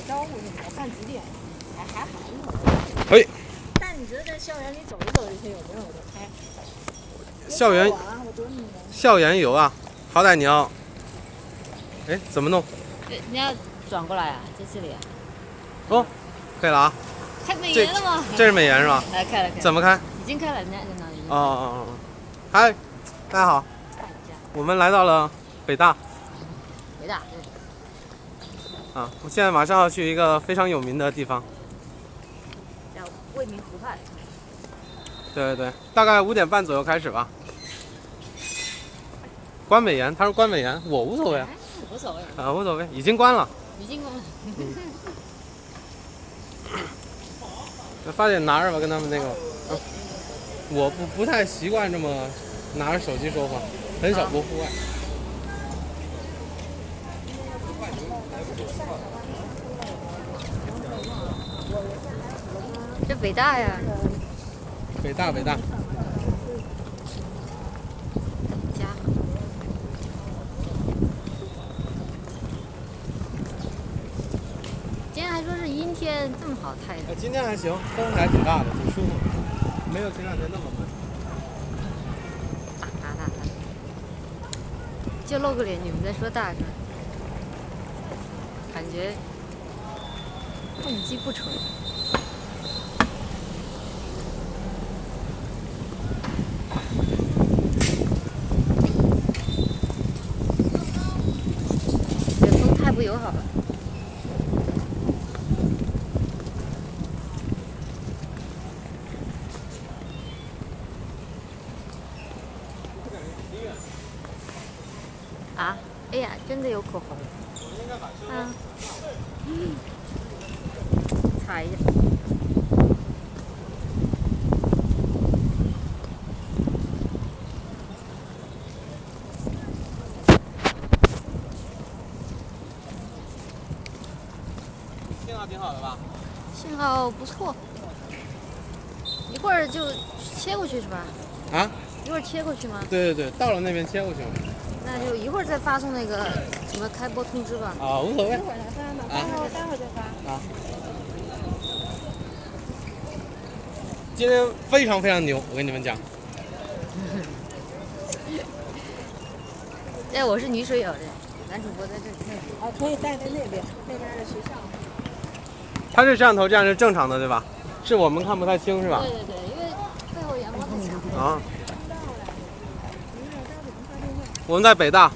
招呼什么的，看几点，还好。 哎， 但你觉得在校园里走一走，这些有没有的开？ 校园游啊，好歹你要，哎，怎么弄？ 你要转过来啊，在这里啊。 哦，可以了啊。 开美颜了吗？ 这是美颜是吧？ 来开了。 怎么开？ 已经开了，人家在那里。 哦。嗨，大家好，我们来到了北大。 北大对。 啊，我现在马上要去一个非常有名的地方， 叫未名湖畔。 对，大概5点半左右开始吧。关美颜，他说关美颜，我无所谓啊。 无所谓。 啊，无所谓，已经关了。 已经关了。 发点拿着吧，跟他们那个。我不太习惯这么拿着手机说话，很少播户外。 这北大呀。 北大。 家。今天还说是阴天，这么好太阳。 今天还行，风还挺大的，挺舒服，没有前2天那么闷。 大。就露个脸，你们在说大声，感觉动机不纯。这风太不友好了。啊，哎呀，真的有口红。擦一下。 信号挺好的吧？ 信号不错，一会儿就切过去是吧？ 啊？ 一会儿切过去吗？ 对，到了那边切过去了。 那就一会儿再发送那个什么开播通知吧。 啊，无所谓。 一会儿才发嘛，待会儿再发。 啊。今天非常非常牛，我跟你们讲。 哎，我是女水友的，男主播在这里。 啊，可以带在那边的学校。 他这摄像头这样是正常的，对吧？是我们看不太清是吧？ 对，因为背后阳光太强。 啊。我们在北大。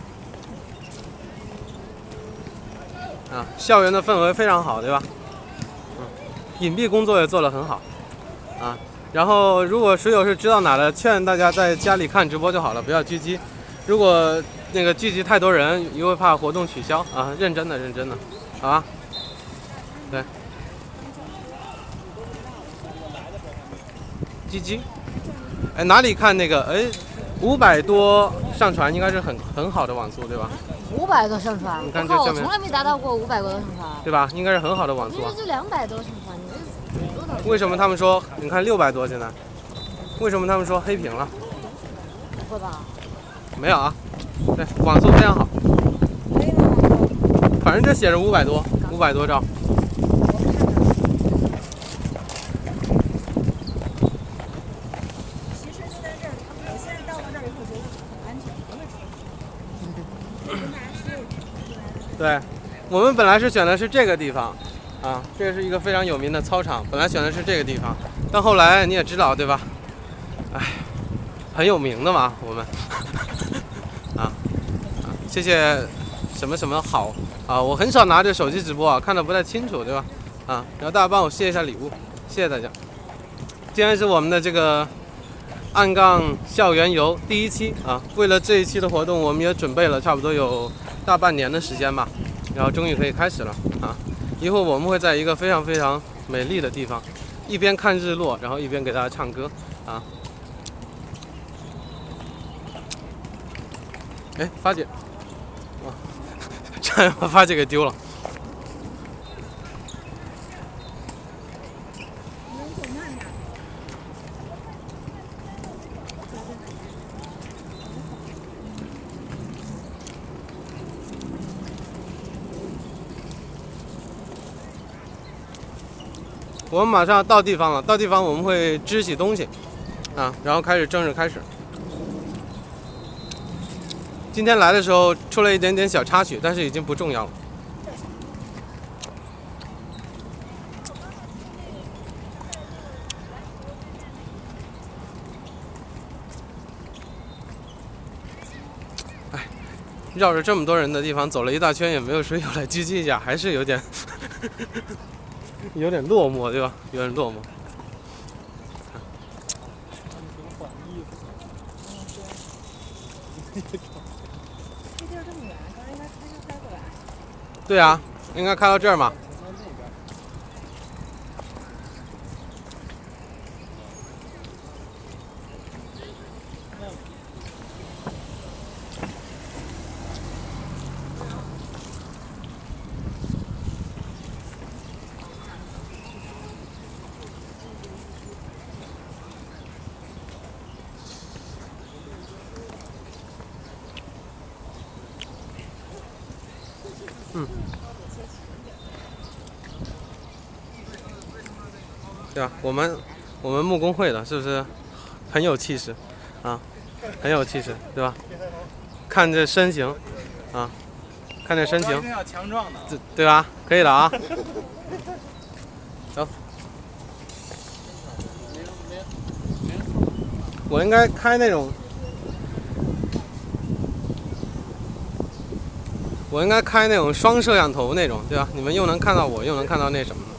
啊，校园的氛围非常好，对吧？隐蔽工作也做得很好。啊，然后如果水友是知道哪的，劝大家在家里看直播就好了，不要狙击。如果那个聚集太多人，因为怕活动取消啊，认真的，好吧？对。GG。哎，哪里看那个？哎，500多上传应该是很好的网速，对吧 ？500多上传， 你看我从来没达到过500多上传， 对吧？应该是很好的网速啊。 这200多上传，你这多少？ 为什么他们说？你看600多现在，为什么他们说黑屏了？ 不会吧？ 没有啊，对，网速非常好。反正这写着500多兆。 其实就在这儿，我现在到了这儿以后觉得很安全，不会出。 对，我们本来是选的是这个地方，啊，这是一个非常有名的操场，本来选的是这个地方，但后来你也知道，对吧？哎，很有名的嘛，我们。谢谢什么好啊！我很少拿着手机直播啊，看得不太清楚，对吧？啊，然后大家帮我谢一下礼物，谢谢大家。今天是我们的这个暗杠校园游第1期啊，为了这一期的活动，我们也准备了差不多有大半年的时间吧，然后终于可以开始了啊！一会儿我们会在一个非常非常美丽的地方，一边看日落，然后一边给大家唱歌啊。哎，发姐。差点把发姐给丢了。 我们马上要到地方了，到地方我们会支起东西，啊，然后正式开始。今天来的时候出了一点点小插曲，但是已经不重要了。绕着这么多人的地方走了一大圈，也没有水友来狙击一下，还是有点有点落寞，对吧？有点落寞。 这地儿这么远，刚才应该开车开过来。 对啊，应该开到这儿嘛。对吧？我们木工会的是不是很有气势啊？很有气势，对吧？看这身形啊，看这身形， 一定要强壮的， 对吧？可以的啊。走，我应该开那种。我应该开那种双摄像头那种，对吧？你们又能看到我，又能看到那什么。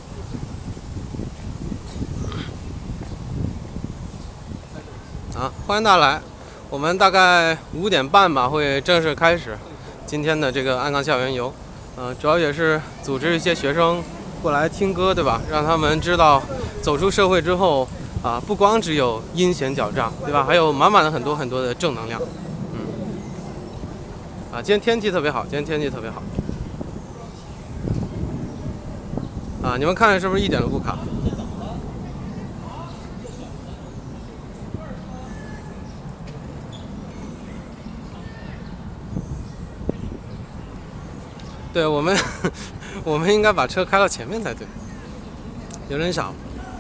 啊，欢迎大家来！我们大概5点半吧会正式开始今天的这个鞍钢校园游。主要也是组织一些学生过来听歌，对吧？让他们知道走出社会之后啊，不光只有阴险狡诈，对吧？还有满满的很多的正能量。今天天气特别好，啊，你们看是不是一点都不卡？对我们，我们应该把车开到前面才对，有点少。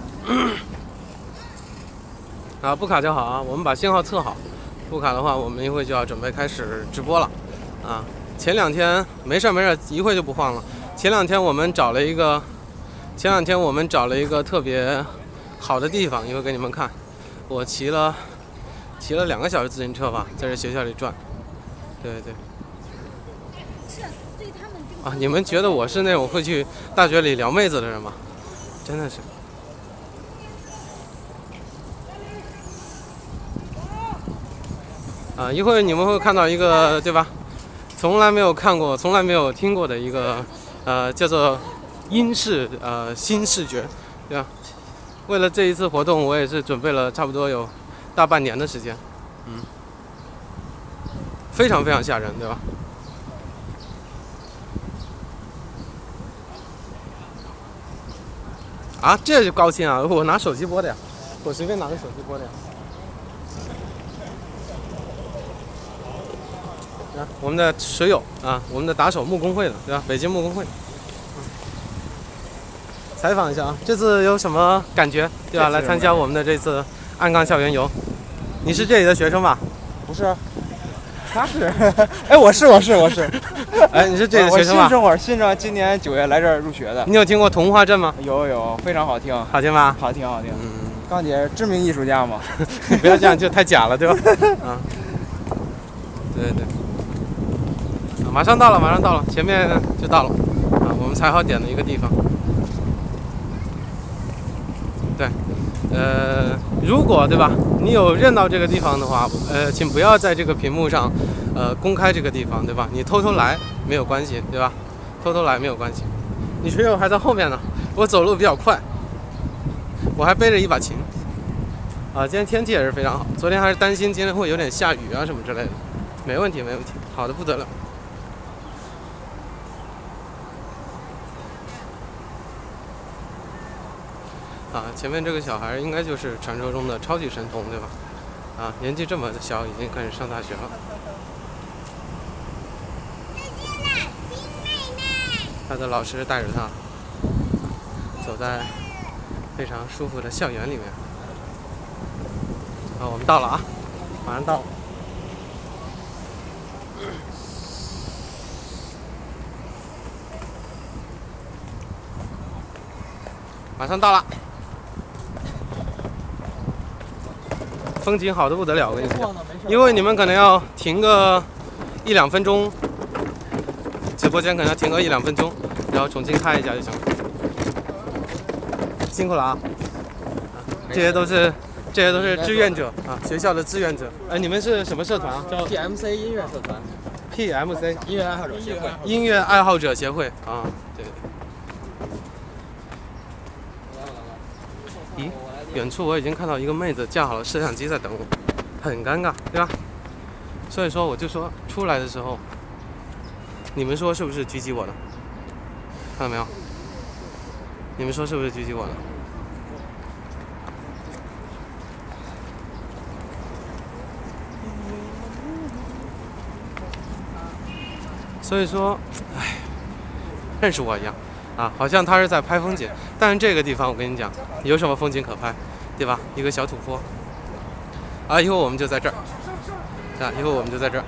啊，不卡就好啊，我们把信号测好。不卡的话，我们一会就要准备开始直播了。啊，前2天没事，一会就不晃了。前2天我们找了一个特别好的地方，一会给你们看。我骑了2个小时自行车吧，在这学校里转。对。啊，你们觉得我是那种会去大学里撩妹子的人吗？真的是。啊，一会儿你们会看到一个，对吧？从来没有看过、从来没有听过的一个，叫做新视觉，对吧？为了这一次活动，我也是准备了差不多有大半年的时间，非常吓人，对吧？啊，这就高清啊！我拿手机播的呀，我随便拿个手机播的呀。我们的水友啊，我们的打手木工会的，对吧？北京木工会。采访一下啊，这次有什么感觉？对吧？来参加我们的这次鞍钢校园游。你是这里的学生吧？ 不是，他是。哎，我是。 哎，你是这里的学生吧？ 我新生，今年9月来这儿入学的。 你有听过童话镇吗？ 有，非常好听。 好听吗？ 好听。钢姐知名艺术家嘛。 不要这样，就太假了，对吧？啊，对。马上到了，前面就到了啊，我们踩好点的一个地方。对，如果对吧，你有认到这个地方的话，请不要在这个屏幕上，公开这个地方，对吧？你偷来没有关系，对吧？偷来没有关系。你水友还在后面呢，我走路比较快，我还背着一把琴。啊，今天天气也是非常好，昨天还是担心今天会有点下雨啊什么之类的，没问题，好的不得了。啊，前面这个小孩应该就是传说中的超级神童，对吧？啊，年纪这么小，已经开始上大学了。他的老师带着他走在非常舒服的校园里面。啊，我们到了啊，马上到了。马上到了，风景好的不得了，我跟你讲，因为你们可能要停个1-2分钟，直播间可能要停个1-2分钟，然后重新开一下就行了。辛苦了啊！这些都是志愿者啊，学校的志愿者。哎，你们是什么社团啊？叫 PMC 音乐社团 PMC 音乐爱好者协会。 音乐爱好者协会啊，对。咦，远处我已经看到一个妹子架好了摄像机在等我，很尴尬，对吧？所以说我就说出来的时候，你们说是不是狙击我的？看到没有？你们说是不是狙击我的？所以说，哎，认识我一样啊，好像他是在拍风景，但是这个地方我跟你讲，有什么风景可拍，对吧？一个小土坡啊，以后我们就在这儿啊，以后我们就在这儿。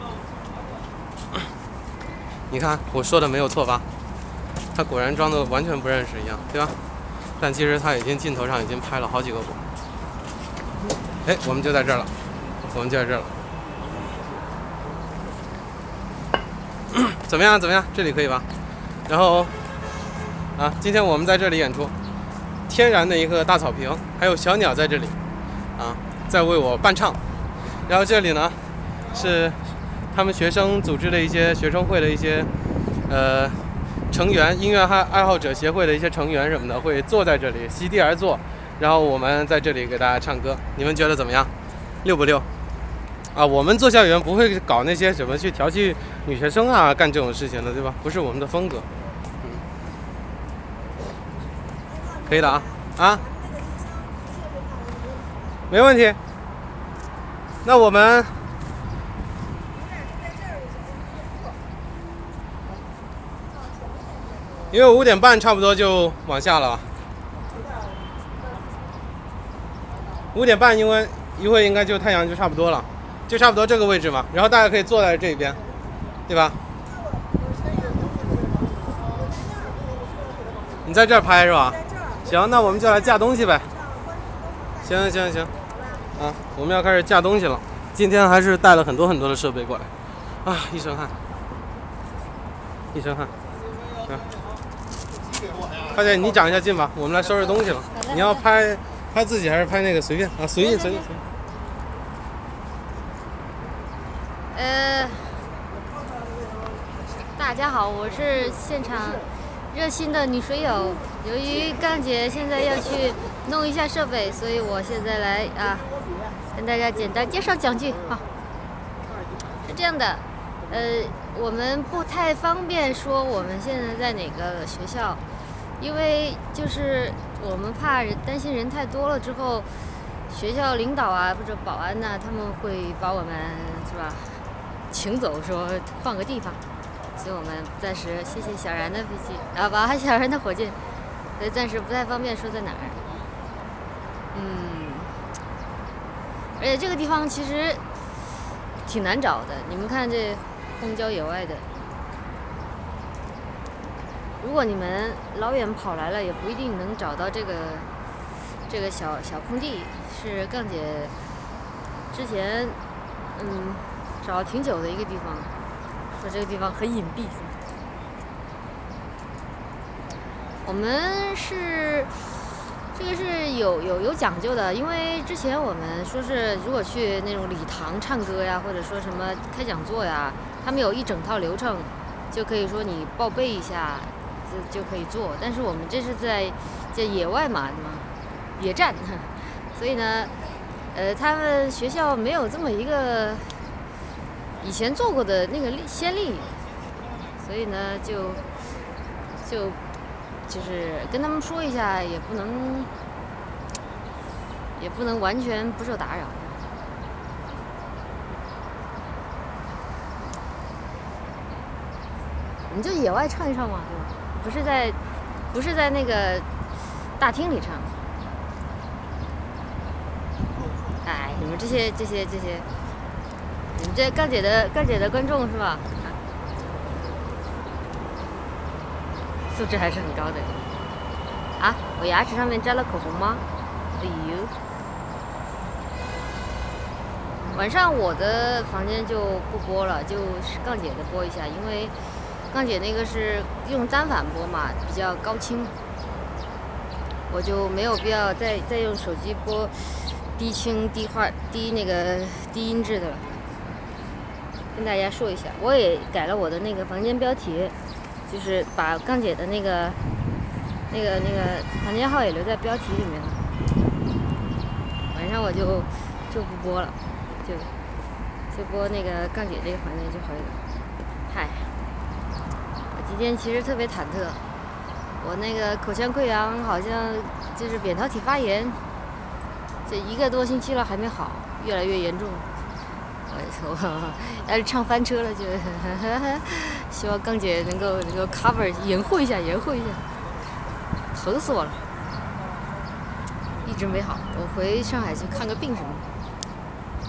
你看我说的没有错吧？他果然装的完全不认识一样，对吧？但其实他已经镜头上已经拍了好几个我。哎，我们就在这儿了，我们就在这儿了。怎么样？怎么样？这里可以吧？然后啊，今天我们在这里演出，天然的一个大草坪，还有小鸟在这里啊，在为我伴唱。然后这里呢是他们学生组织的一些学生会的一些成员，音乐爱好者协会的一些成员什么的会坐在这里席地而坐，然后我们在这里给大家唱歌。你们觉得怎么样？溜不溜？啊，我们做校园不会搞那些什么去调戏女学生啊，干这种事情的，对吧？不是我们的风格。可以的啊，啊，没问题。那我们因为5点半差不多就往下了，5点半因为一会应该就太阳就差不多了。就差不多这个位置嘛，然后大家可以坐在这边，对吧？你在这儿拍是吧？行，那我们就来架东西呗。行，啊，我们要开始架东西了。今天还是带了很多的设备过来，啊，一身汗。啊，快点，你长一下劲吧，我们来收拾东西了。你要拍自己还是拍那个？随便啊，随意。 大家好，我是现场热心的女水友。由于杠姐现在要去弄一下设备，所以我现在来跟大家简单介绍2句啊。是这样的，我们不太方便说我们现在在哪个学校，因为就是我们怕担心人太多了之后，学校领导啊或者保安呐，他们会把我们是吧请走，说换个地方。所以我们暂时谢谢小然的飞机把小然的火箭，所以暂时不太方便说在哪儿。而且这个地方其实挺难找的，你们看这荒郊野外的，如果你们老远跑来了，也不一定能找到这个小空地。是杠姐之前找了挺久的一个地方。说这个地方很隐蔽，我们这个是有讲究的，因为之前我们说是如果去那种礼堂唱歌呀，或者说什么开讲座呀，他们有一整套流程，就可以说你报备一下就可以做。但是我们这是在野外嘛，野战，所以呢，他们学校没有这么一个以前做过的那个先例，所以呢就是跟他们说一下，也不能完全不受打扰。我们就野外唱一唱嘛，对吧？不是在那个大厅里唱。 哎，你们这些，你们这杠姐的观众是吧？素质还是很高的。啊，我牙齿上面沾了口红吗？哎呦！晚上我的房间就不播了，就是杠姐的播一下，因为杠姐那个是用单反播嘛，比较高清，我就没有必要再用手机播低清低那个低音质的了。跟大家说一下，我也改了我的那个房间标题，就是把杠姐的那个房间号也留在标题里面了。晚上我就不播了，就播那个杠姐这个房间就可以了。嗨，我今天其实特别忐忑，我那个口腔溃疡好像就是扁桃体发炎，这1个多星期了还没好，越来越严重。我要是唱翻车了就希望杠姐能够 cover 掩护一下，疼死我了，一直没好。我回上海去看个病什么的。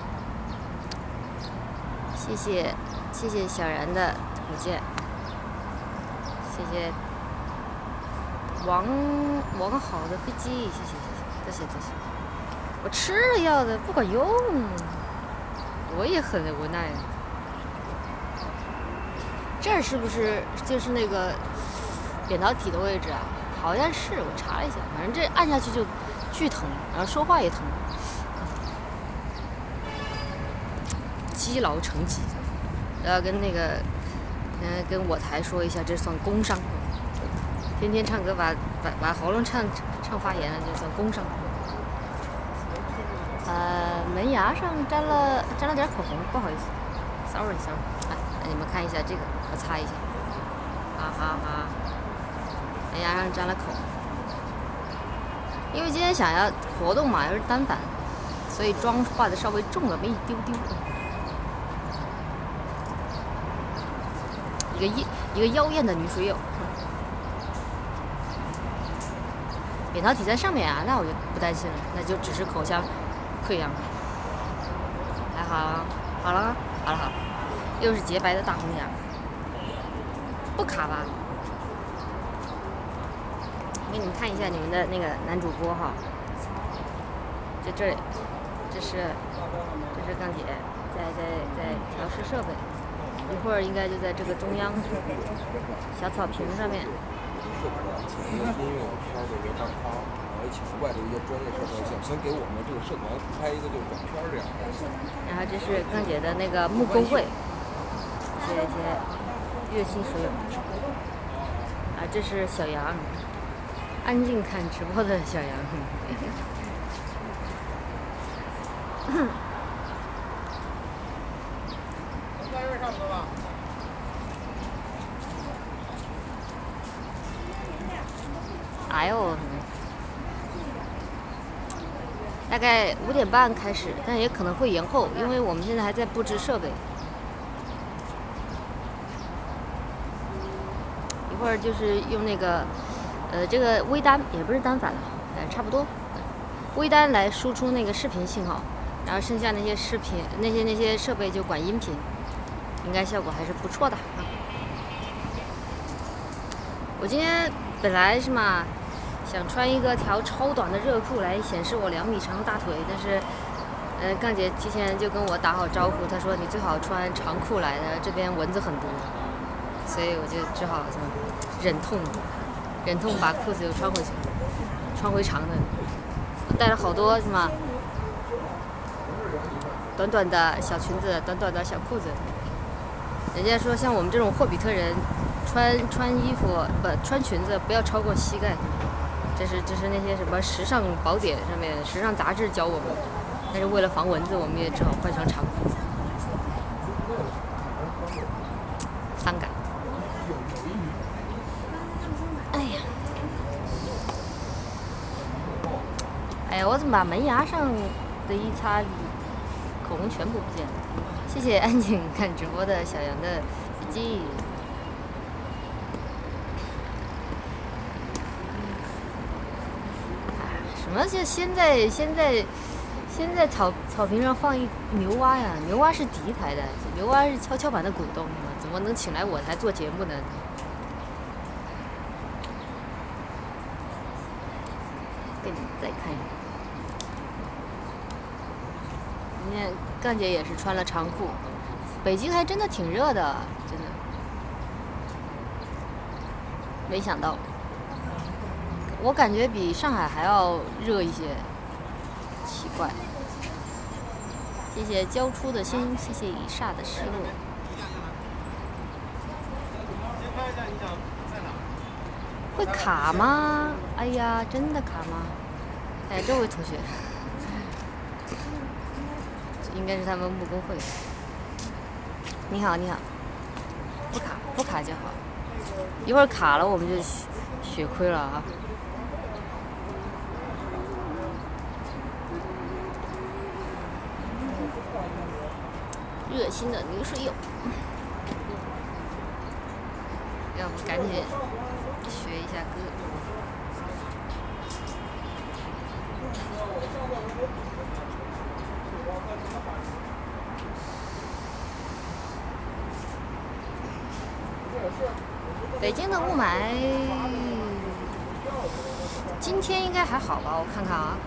谢谢小然的推荐，谢谢王好的飞机，谢谢。我吃了药的不管用，我也很无奈。这儿是不是就是那个扁桃体的位置啊？好像是，我查了一下，反正这按下去就巨疼，然后说话也疼，积劳成疾。要跟那个跟我台说一下，这算工伤。天天唱歌把喉咙唱发炎了，就算工伤。门牙上沾了点口红，不好意思 ，sorry。你们看一下这个，我擦一下。门牙上沾了口红，因为今天想要活动嘛，又是单反，所以妆化的稍微重了那么一丢丢。一个妖艳的女水友，扁桃体在上面啊，那我就不担心了，那就只是口腔溃疡。还好了，又是洁白的大红牙，不卡吧？给你们看一下你们的那个男主播哈，就这里，这是杠姐在调试设备。一会儿应该就在这个中央小草坪上面。 音乐拍的一个大咖，挺怪的一个专业摄像，想给我们这个社团拍一个就短片这样。 然后这是杠姐的那个木工会，谢谢热心水友。这是小杨，安静看直播的小杨。哎呦，大概5点半开始，但也可能会延后，因为我们现在还在布置设备。一会儿就是用那个这个微单，也不是单反了，差不多，微单来输出那个视频信号，然后剩下那些视频那些设备就管音频，应该效果还是不错的啊。我今天本来是嘛想穿一个条超短的热裤来显示我2米长的大腿，但是杠姐提前就跟我打好招呼，她说你最好穿长裤来的，这边蚊子很多，所以我就只好忍痛把裤子又穿回去，穿回长的。我带了好多什么短短的小裙子，短短的小裤子。人家说像我们这种霍比特人穿衣服穿裙子不要超过膝盖，这是那些什么时尚宝典上面时尚杂志教我们，但是为了防蚊子，我们也只好换上长裤。伤感。哎呀，我怎么把门牙上的一擦口红全部不见了？谢谢安静看直播的小杨的飞机。什么就先在现在草坪上放一牛蛙呀，牛蛙是敌台的，牛蛙是跷跷板的股东，怎么能请来我台做节目呢？给你们再看一下，你看干姐也是穿了长裤，北京还真的挺热的，真的，没想到，我感觉比上海还要热一些。奇怪，谢谢交出的心，谢谢以煞的失落。会卡吗？哎呀，真的卡吗？哎，这位同学，应该是他们木工会。你好，你好，不卡就好。一会儿卡了，我们就血亏了啊。热心的女水友，要不赶紧学一下歌。北京的雾霾，今天应该还好吧？我看看啊。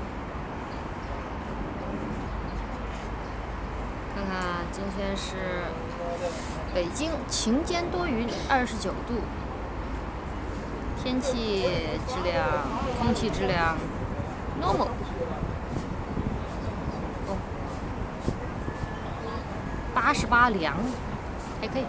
看看，今天是北京晴间多云，29度，天气质量，空气质量 normal。哦，88凉，还可以。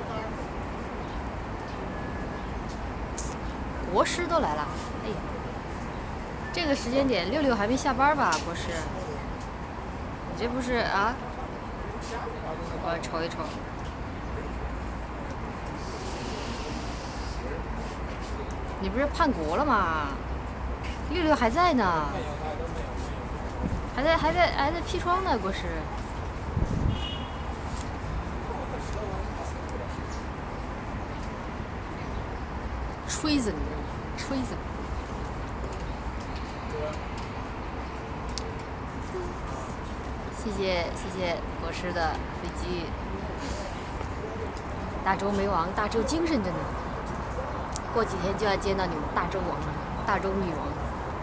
国师都来了，哎呀，这个时间点，66还没下班吧？国师，你这不是啊？我瞅一瞅，你不是叛国了吗？66还在呢，还在砒霜呢，国师。treason。谢谢国师的飞机。大周没王，大周精神着呢。过几天就要见到你们大周王了，大周女王。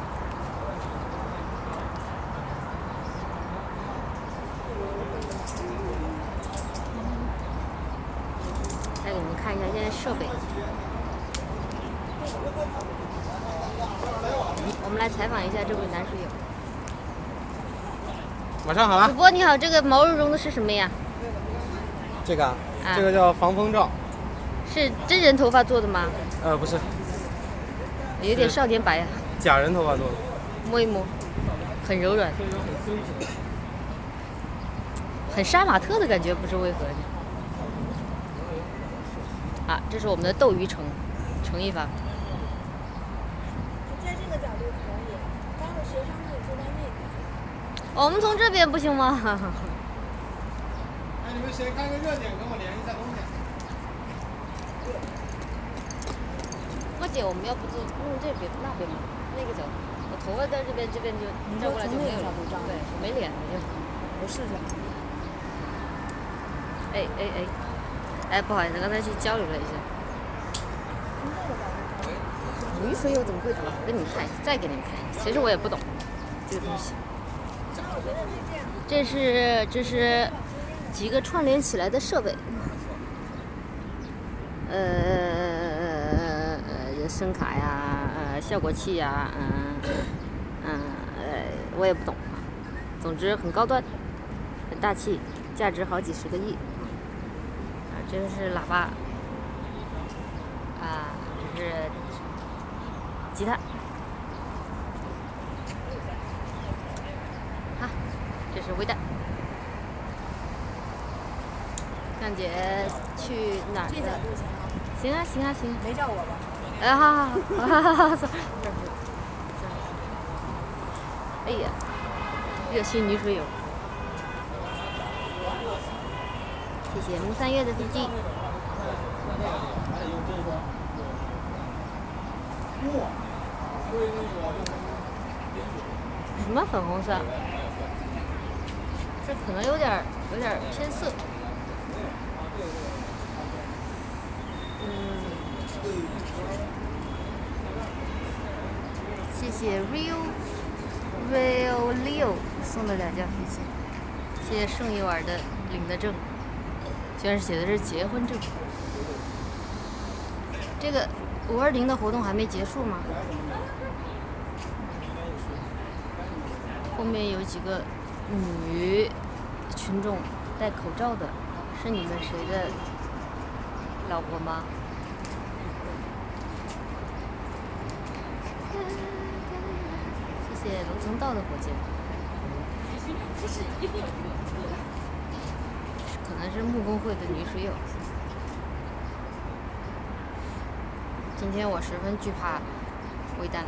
再给你们看一下现在设备。我们来采访一下这位男水友。 马上好了。 主播你好，这个毛茸茸的是什么呀？ 这个这个叫防风罩。 是真人头发做的吗？ 不是。 有点少年白呀。 假人头发做的。 摸一摸，很柔软，很杀马特的感觉，不知为何。啊，这是我们的斗鱼城一发。 在这个角度可以，待会学生可以坐在那个。 我们从这边不行吗？ 你们谁看个热点，跟我联系一下东西。 我姐，我们要不就弄这边那边嘛，那个角度。我头发在这边就照过来就没有了。对，没脸了就。 我试试。 哎，不好意思，刚才去交流了一下。雨水友怎么会读？给你们看一下，再给你们看一下。其实我也不懂这个东西。这是几个串联起来的设备，声卡呀，效果器呀，我也不懂，总之很高端，很大气，价值好几十个亿。这个是喇叭，这是吉他，这是微弹。干姐去哪儿？行啊。 没叫我吧？ 好。哎呀，热心女水友，谢谢木3月的飞机。什么粉红色？ 这可能有点偏涩。谢谢 Real Leo 送的2架飞机，谢谢盛一碗的领的证，居然写的是结婚证。这个520的活动还没结束吗？后面有几个女群众戴口罩的，是你们谁的老婆吗？谢谢楼层道的火箭，可能是木工会的女水友。今天我十分惧怕微弹，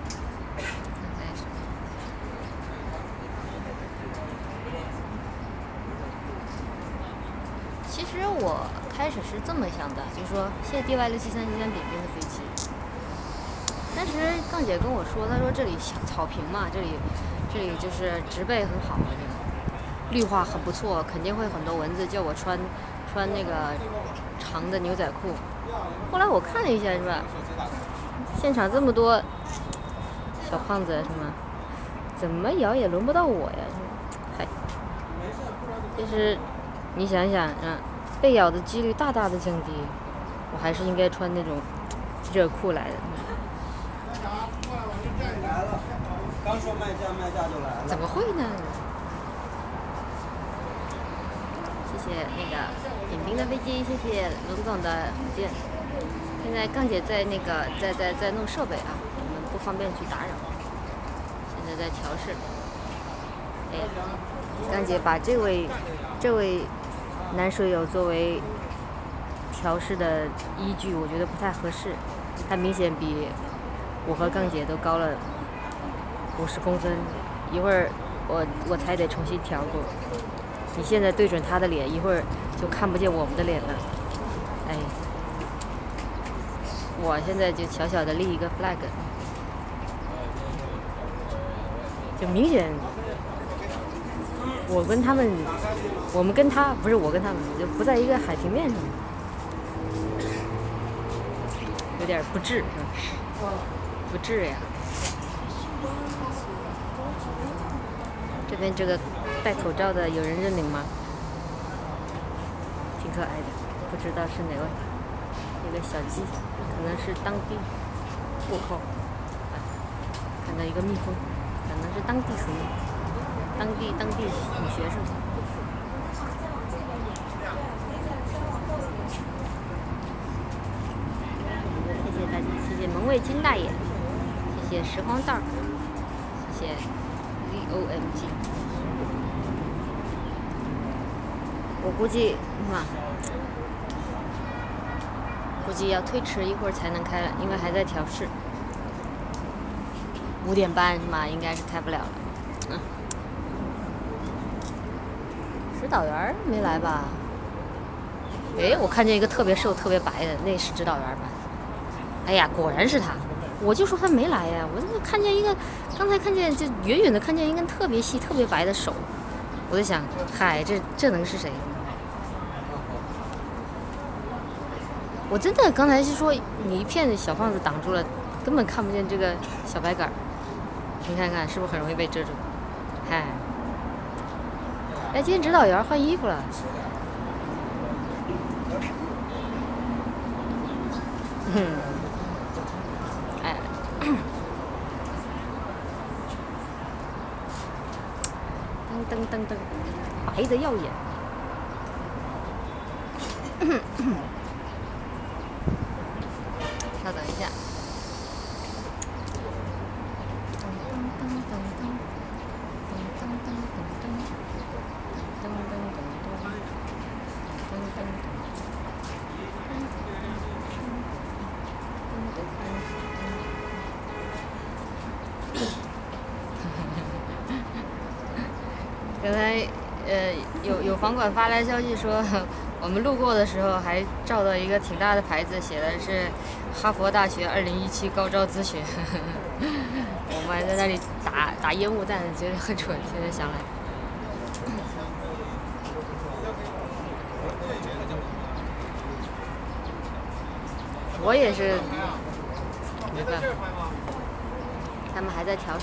其实我开始是这么想的，就是说谢谢 DY673扁扁的飞机。但是杠姐跟我说，她说这里草坪嘛，这里就是植被很好，绿化很不错，肯定会很多蚊子，叫我穿那个长的牛仔裤。后来我看了一下，是吧？现场这么多小胖子，是吗？怎么摇也轮不到我呀！嗨，就是你想想啊，被咬的几率大大的降低，我还是应该穿那种热裤来的。 刚说卖价就来了。 怎么会呢？谢谢那个点兵的飞机，谢谢龙总的火箭。现在杠姐在那个在弄设备啊，我们不方便去打扰。现在在调试。哎，杠姐把这位男水友作为调试的依据，我觉得不太合适。他明显比我和杠姐都高了50公分，一会儿我才得重新调过。你现在对准他的脸，一会儿就看不见我们的脸了。哎，我现在就小小的立一个 flag， 就明显我跟他们就不在一个海平面上，有点不智，是吧？不智呀。这边这个戴口罩的有人认领吗？挺可爱的，不知道是哪位。一个小鸡，可能是当地户口。看到一个蜜蜂，可能是当地属于当地女学生。谢谢大家，谢谢门卫金大爷，谢谢时光 dark， 谢谢 VOMG。我估计要推迟一会儿才能开了，因为还在调试。5点半是吗？应该是开不了了。指导员没来吧？哎，我看见一个特别瘦、特别白的，那是指导员吧？哎呀，果然是他！我就说他没来呀，我就看见一个，刚才看见就远远的看见一根特别细、特别白的手，我在想，嗨，这能是谁？我真的刚才是说你一片小胖子挡住了，根本看不见这个小白杆儿。你看看是不是很容易被遮住？嗨，哎，今天指导员换衣服了。哎，噔噔噔噔，白的耀眼。稍等一下。刚才有房管发来消息说，我们路过的时候还照到一个挺大的牌子，写的是哈佛大学2017高招咨询。我们还在那里打烟雾弹，觉得很蠢。现在想来， 我也是没办法，他们还在调试。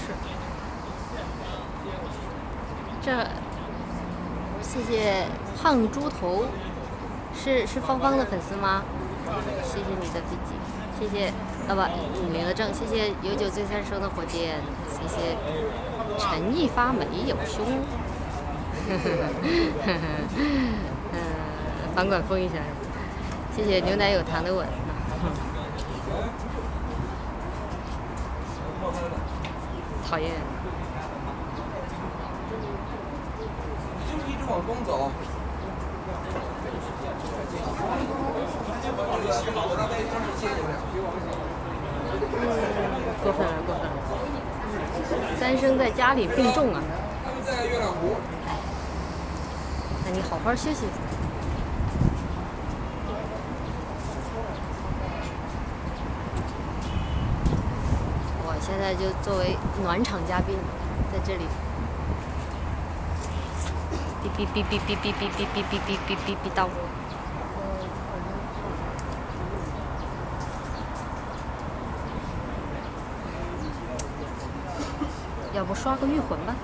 这，谢谢胖猪头，是芳芳的粉丝吗？谢谢你的飞机，谢谢领了证，谢谢有酒醉三生的火箭，谢谢陈一发没有胸，房管封一下，谢谢牛奶有糖的吻。讨厌。 就一直往东走。 过分了，过分了！三生在家里病重啊。 他们在月亮湖。 那你好好休息。我现在就作为暖场嘉宾，在这里。哔哔哔哔哔哔哔哔哔哔哔哔哔叨。要不刷个御魂吧？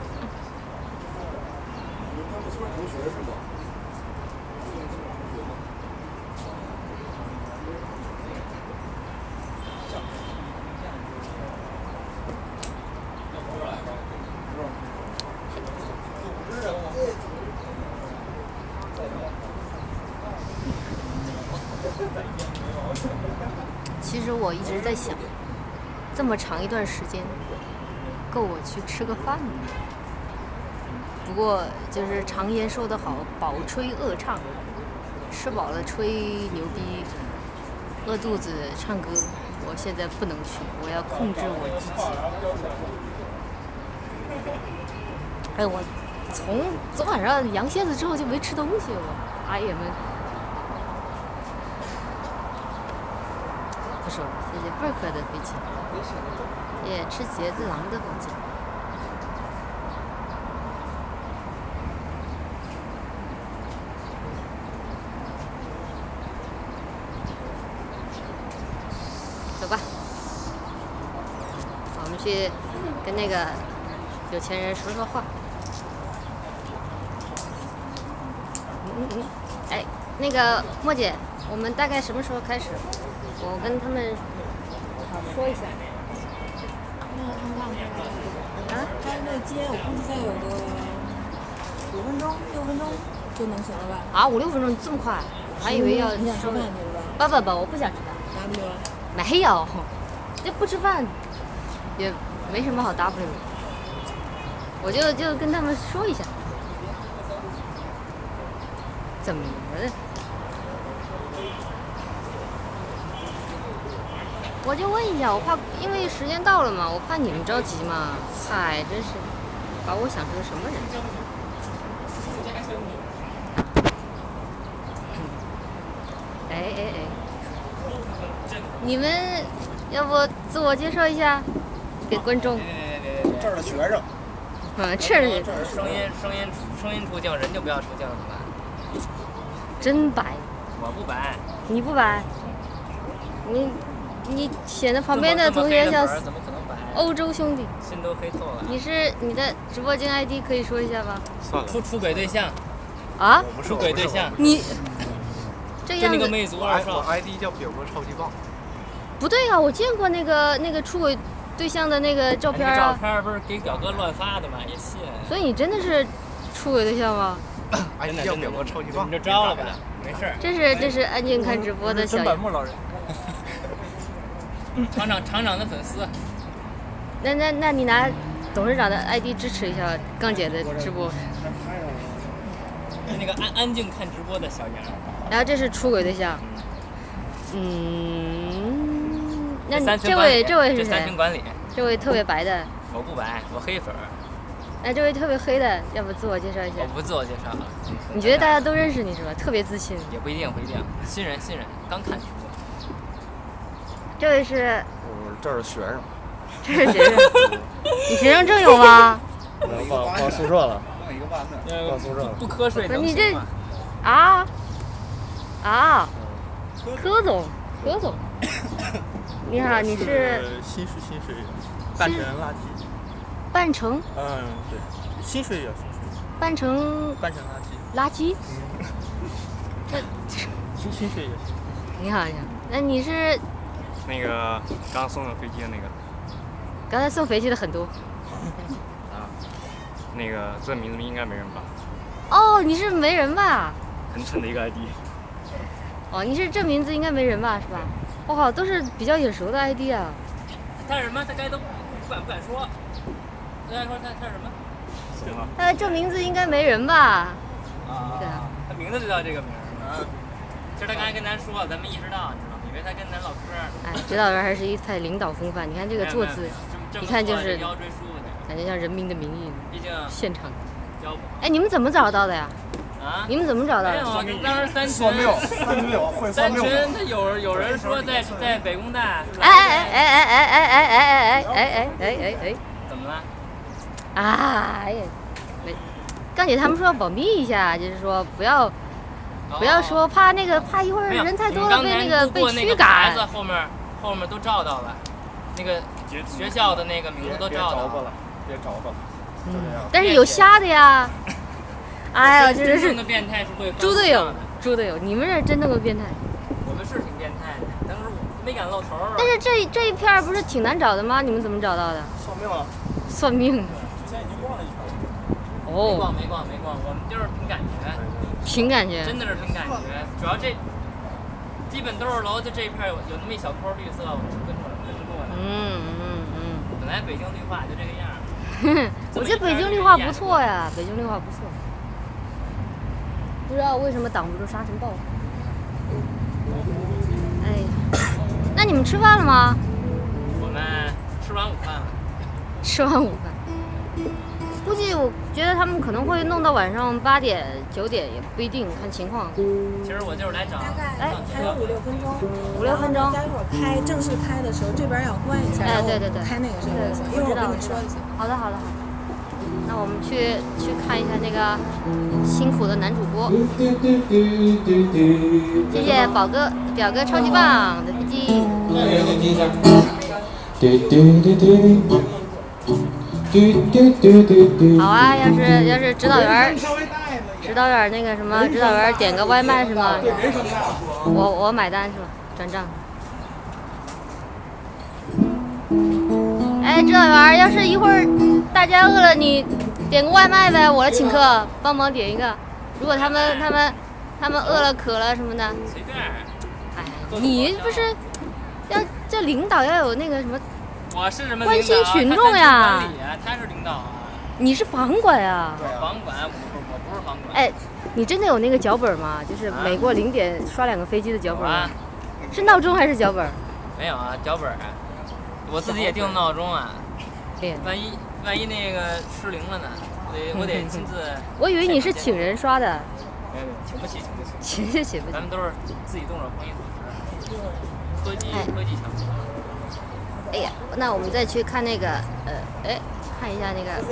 同学是吧？ 其实我一直在想，这么长一段时间，够我去吃个饭吗？不过就是常言说得好，饱吹饿唱，吃饱了吹牛逼，饿肚子唱歌。我现在不能去，我要控制我自己。哎，我从昨晚上羊蝎子之后就没吃东西了，阿爷们。不说了，谢谢贝克的飞机，也吃茄子狼的火箭。走吧，我们去跟那个有钱人说说话。哎，那个莫姐，我们大概什么时候开始？我跟他们说一下。 那看看啊？ 他那接我估计再有个5分钟、6分钟就能行了吧？ 啊，5、6分钟这么快？我还以为要你想吃饭去是吧？ 不，我不想吃饭。 W 啊？ 没有，这不吃饭也没什么好 W 的，我就跟他们说一下，怎么了？我就问一下，我怕因为时间到了嘛，我怕你们着急嘛。嗨，真是把我想成什么人？哎，你们要不自我介绍一下，给观众？ 这儿的学生。 是。 这声音出镜，人就不要出镜了，怎么办？ 真白。 我不白。 你不白？你显得旁边的同学像怎么可能白？ 欧洲兄弟。 心都黑透了。 你的直播间 ID 可以说一下吗？ 算了。 出轨对象。 啊？ 出轨对象。 你。这样子。 就那个魅族2少。 我 ID 叫表哥超级棒。 不对啊，我见过那个出轨对象的那个照片啊。 照片不是给表哥乱发的吗？也信。 所以你真的是出轨对象吗 ？ID 叫表哥超级棒。 你就招了吧，没事。 这是安静看直播的小。 真本木老人。 厂长的粉丝。 那你拿董事长的 ID 支持一下杠姐的直播。 那个安静看直播的小杨。 然后这是出轨对象。那这位是谁？ 3群管理。 这位特别白的。 我不白，我黑粉。 那这位特别黑的，要不自我介绍一下？ 我不自我介绍了。 你觉得大家都认识你是吧？特别自信。 也不一定，新人，刚看直播。 这位是。 这是学生。 这是学生。你学生证有吗？ 报宿舍了。报宿舍了。 不瞌睡能你这。啊？柯总。 何总。你好，你是新水半成垃圾。 半程？ 对，新水也有半程垃圾。 垃圾？ 新水也有。 你好，你好。那你是那个刚送的飞机的那个。 刚才送飞机的很多。 啊，那个这名字应该没人吧？ 哦，你是没人吧？ 很蠢的一个 ID。 哦，你是这名字应该没人吧？是吧？我靠，都是比较眼熟的 ID 啊。 他是什么？他刚才都不敢说。刚才说他是什么？ 行了。 他这名字应该没人吧？对啊。 他名字就叫这个名儿。其实他刚才跟咱说，咱没意识到，你知道吗？以为他跟咱唠嗑。 哎，指导员还是一派领导风范。你看这个坐姿，一看就是腰椎舒服点。 感觉像《人民的名义》。 毕竟现场。 腰不好。 哎，你们怎么找到的呀？ 啊？ 你们怎么找到的？ 没有，当时三群，三群他有人说在北工大。 哎， 怎么了？ 哎呀，没，刚姐他们说要保密一下，就是说不要说怕一会儿人太多了被驱赶。 后面都照到了，那个学校的那个名字都照到了， 别找吧。 但是有瞎的呀。哎呀，真是变态是会猪队友，你们这真正的变态。 我们是挺变态的，但是我没敢露头。 但是这一片不是挺难找的吗？你们怎么找到的？ 算命了。 算命。 之前已经逛了一圈。 哦。 没逛，我们就是凭感觉。 凭感觉。 真的是凭感觉，主要这基本都是楼，就这一片有那么一小块绿色，我们跟过来。本来北京绿化就这个样。 我觉得北京绿化不错呀，北京绿化不错。不知道为什么挡不住沙尘暴。哎呀，那你们吃饭了吗？ 我们吃完午饭了。 吃完午饭，估计我觉得他们可能会弄到晚上8点9点，也不一定，看情况。 其实我就是来找。 大概还有5、6分钟。 5、6分钟。 待会儿正式拍的时候，这边要关一下。 哎，对。 开那个什么意思？一会儿我跟你说一下。 好的。那我们去看一下那个辛苦的男主播。谢谢表哥超级棒的飞机。好啊，要是指导员那个什么，指导员点个外卖是吗？我买单是吧？转账。哎，指导员，要是一会儿大家饿了，你点个外卖呗，我来请客，帮忙点一个。如果他们饿了渴了什么的， 随便。 哎，你不是这领导要有那个什么？ 我是什么关心群众呀？ 他是领导啊。 你是房管呀？ 房管，我不是房管。 哎，你真的有那个脚本吗？就是每过0点刷2个飞机的脚本吗？是闹钟还是脚本？ 没有啊，脚本。我自己也定闹钟啊。万一那个失灵了呢？我得亲自。 我以为你是请人刷的。 没有，请不起。 请不起。 咱们都是自己动手丰衣足食，科技强。 哎呀，那我们再去看那个看一下那个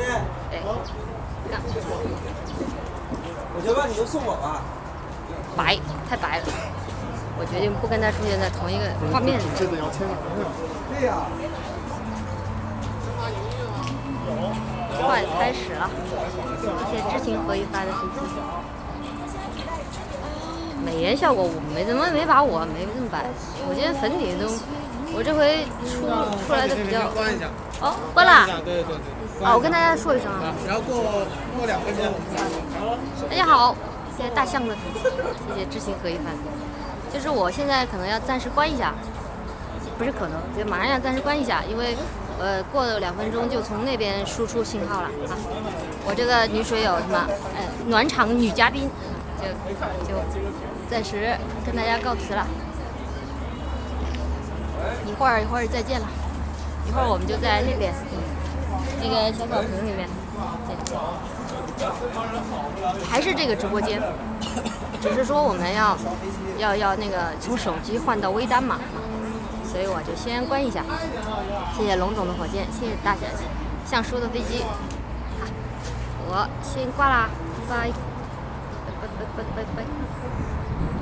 我觉得你就送我吧。 太白了，我决定不跟他出现在同一个画面里。 真的要签名了。 对呀。 快开始了，谢谢知情合一发的飞机。美颜效果我怎么没把我没这么白？我今天粉底都，我这回出来的比较。 关一下。 哦，关了。 对。 啊，我跟大家说一声啊。 然后过2分钟。 大家好，谢谢大象的粉丝，谢谢知行合一番。就是我现在可能要暂时关一下，不是可能，就马上要暂时关一下，因为过了2分钟就从那边输出信号了啊。我这个女水友什么暖场女嘉宾，就暂时跟大家告辞了。一会儿再见了，一会儿我们就在那边那个小草坪里面见。还是这个直播间，只是说我们要那个从手机换到微单嘛，所以我就先关一下。谢谢龙总的火箭，谢谢大象叔的飞机，我先挂啦，拜拜。